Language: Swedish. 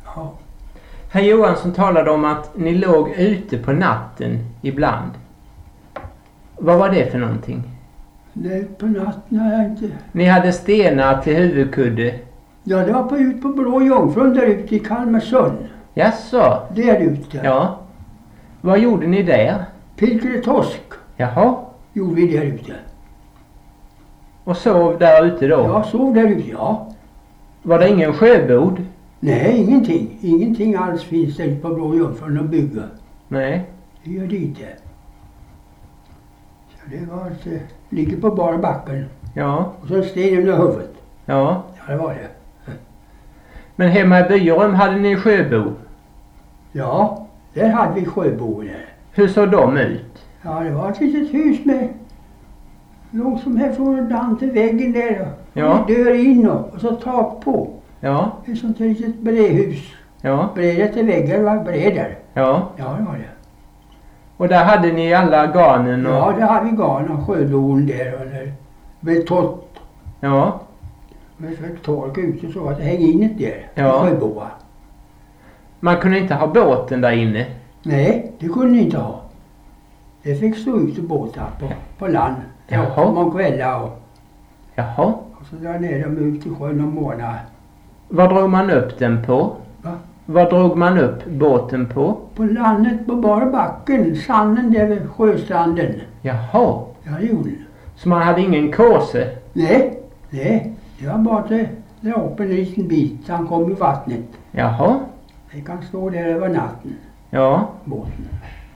Ja. Herr Johansson talade om att ni låg ute på natten ibland. Vad var det för någonting? Nej, på natten har jag inte... Ni hade stenar till huvudkudde. Ja, det var ut på Blå Jungfrun där ute i Kalmarsund. Jaså? Där ute. Ja. Vad gjorde ni där? Pilkade torsk Jaha. gjorde vi där ute. Och sov där ute då? Ja, sov där ute, ja. Var det ingen sjöbod? Nej, ingenting. Ingenting alls finns där på Blå Jungfrun att bygga. Nej. Det gör det inte. Så det var att ligger på bara backen. Ja. Och så en sten under huvudet. Ja. Ja, det var det. Men hemma i Byarum hade ni sjöbo? Ja, där hade vi sjöboende. Hur såg de ut? Ja, det var ett litet hus med... Långt som här från dan till väggen där. Ja. Dörr in och så tak på. Ja. Ett sånt här litet bredhus. Ja. Bredet till väggen var bredare. Ja. Ja, det var det. Och där hade ni alla garnen och... Ja, där hade vi garn och sjödon där. Och där. Med tott. Ja. Med ett tork ute så att det hängde in ett där. Ja. Sjöboa. Man kunde inte ha båten där inne. Nej, det kunde ni inte ha. Det fick stå ute båtar på land. Jaha. Om kvällar och Jaha. så drar ner dem ut i sjön om månader. Vad drog man upp den på? Va? Vad drog man upp båten på? På landet på bara backen, sanden där vid sjöstranden. Jaha. Ja, det gjorde det. Så man hade ingen kåse? Nej, det var bara att dra upp en liten bit så han kom i vattnet. Jaha. Det kan stå där över natten, Ja. båten.